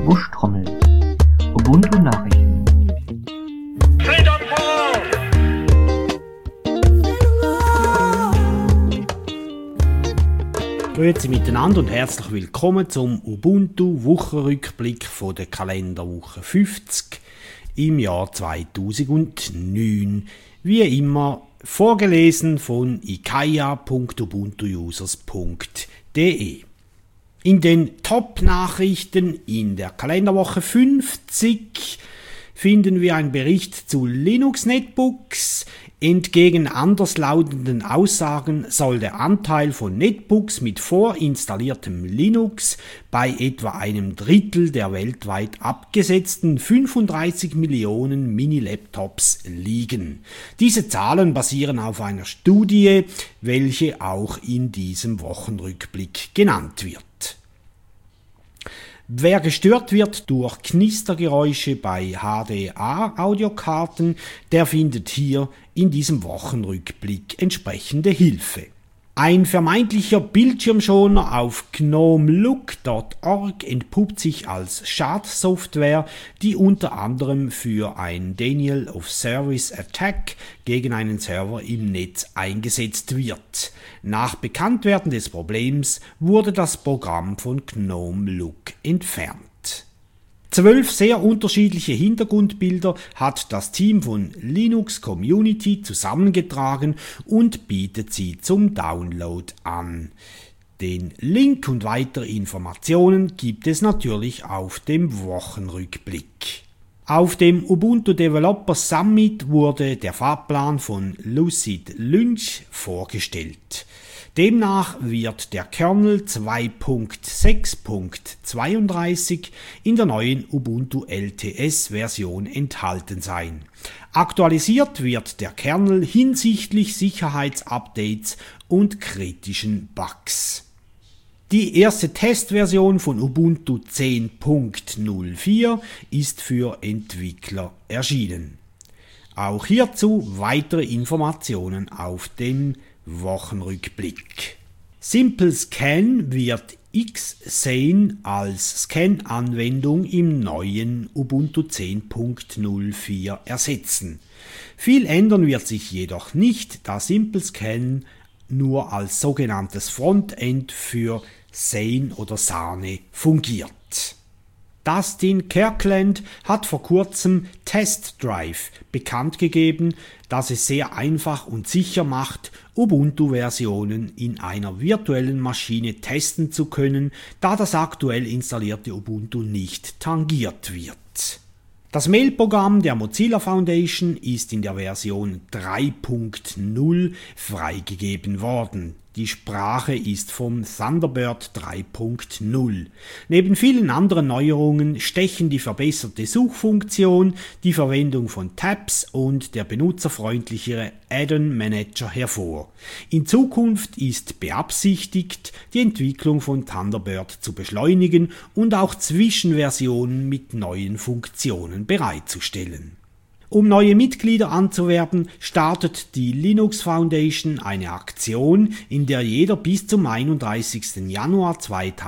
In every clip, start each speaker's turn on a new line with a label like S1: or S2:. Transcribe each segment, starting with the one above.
S1: Buschtrommel. Ubuntu Nachrichten.
S2: Grüezi miteinander und herzlich willkommen zum Ubuntu Wochenrückblick von der Kalenderwoche 50 im Jahr 2009. Wie immer vorgelesen von ikaya.ubuntuusers.de. In den Top-Nachrichten in der Kalenderwoche 50 finden wir einen Bericht zu Linux-Netbooks. Entgegen anderslautenden Aussagen soll der Anteil von Netbooks mit vorinstalliertem Linux bei etwa einem Drittel der weltweit abgesetzten 35 Millionen Mini-Laptops liegen. Diese Zahlen basieren auf einer Studie, welche auch in diesem Wochenrückblick genannt wird. Wer gestört wird durch Knistergeräusche bei HDA-Audiokarten, der findet hier in diesem Wochenrückblick entsprechende Hilfe. Ein vermeintlicher Bildschirmschoner auf gnomelook.org entpuppt sich als Schadsoftware, die unter anderem für ein Denial of Service Attack gegen einen Server im Netz eingesetzt wird. Nach Bekanntwerden des Problems wurde das Programm von gnomelook entfernt. 12 sehr unterschiedliche Hintergrundbilder hat das Team von Linux Community zusammengetragen und bietet sie zum Download an. Den Link und weitere Informationen gibt es natürlich auf dem Wochenrückblick. Auf dem Ubuntu Developer Summit wurde der Fahrplan von Lucid Lynch vorgestellt. Demnach wird der Kernel 2.6.32 in der neuen Ubuntu LTS-Version enthalten sein. Aktualisiert wird der Kernel hinsichtlich Sicherheitsupdates und kritischen Bugs. Die erste Testversion von Ubuntu 10.04 ist für Entwickler erschienen. Auch hierzu weitere Informationen auf dem Wochenrückblick. Simple Scan wird Xsane als Scan-Anwendung im neuen Ubuntu 10.04 ersetzen. Viel ändern wird sich jedoch nicht, da Simple Scan nur als sogenanntes Frontend für Sane oder Sane fungiert. Dustin Kirkland hat vor kurzem Test Drive bekannt gegeben, das es sehr einfach und sicher macht, Ubuntu-Versionen in einer virtuellen Maschine testen zu können, da das aktuell installierte Ubuntu nicht tangiert wird. Das Mail-Programm der Mozilla Foundation ist in der Version 3.0 freigegeben worden. Die Sprache ist vom Thunderbird 3.0. Neben vielen anderen Neuerungen stechen die verbesserte Suchfunktion, die Verwendung von Tabs und der benutzerfreundlichere Add-on Manager hervor. In Zukunft ist beabsichtigt, die Entwicklung von Thunderbird zu beschleunigen und auch Zwischenversionen mit neuen Funktionen bereitzustellen. Um neue Mitglieder anzuwerben, startet die Linux Foundation eine Aktion, in der jeder bis zum 31. Januar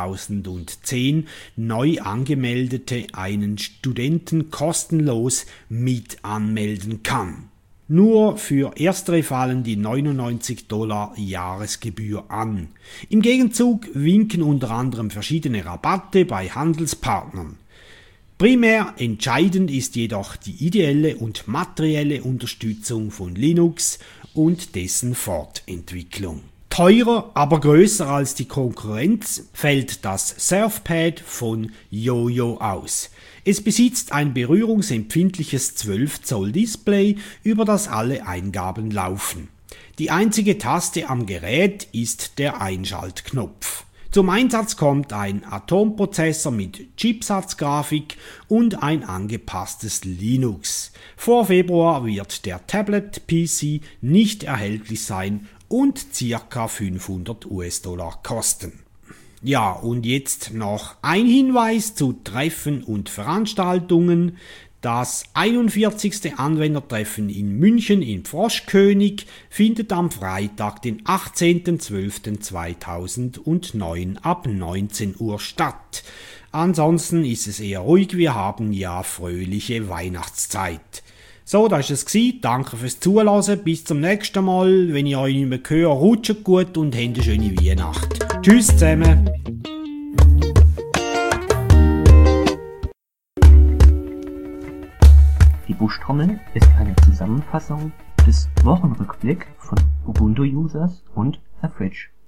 S2: 2010 neu Angemeldete einen Studenten kostenlos mit anmelden kann. Nur für erstere fallen die $99 Jahresgebühr an. Im Gegenzug winken unter anderem verschiedene Rabatte bei Handelspartnern. Primär entscheidend ist jedoch die ideelle und materielle Unterstützung von Linux und dessen Fortentwicklung. Teurer, aber größer als die Konkurrenz fällt das Surfpad von Yoyo aus. Es besitzt ein berührungsempfindliches 12 Zoll Display, über das alle Eingaben laufen. Die einzige Taste am Gerät ist der Einschaltknopf. Zum Einsatz kommt ein Atom-Prozessor mit Chipsatzgrafik und ein angepasstes Linux. Vor Februar wird der Tablet-PC nicht erhältlich sein und ca. $500 kosten. Ja, und jetzt noch ein Hinweis zu Treffen und Veranstaltungen. Das 41. Anwendertreffen in München im Froschkönig findet am Freitag, den 18.12.2009 ab 19 Uhr statt. Ansonsten ist es eher ruhig, wir haben ja fröhliche Weihnachtszeit. So, das war es. Danke fürs Zuhören. Bis zum nächsten Mal. Wenn ich euch nicht mehr höre, rutscht gut und habt eine schöne Weihnacht. Tschüss zusammen.
S1: Die Buschtrommel ist eine Zusammenfassung des Wochenrückblick von Ubuntu-Users und Herr Fritsch.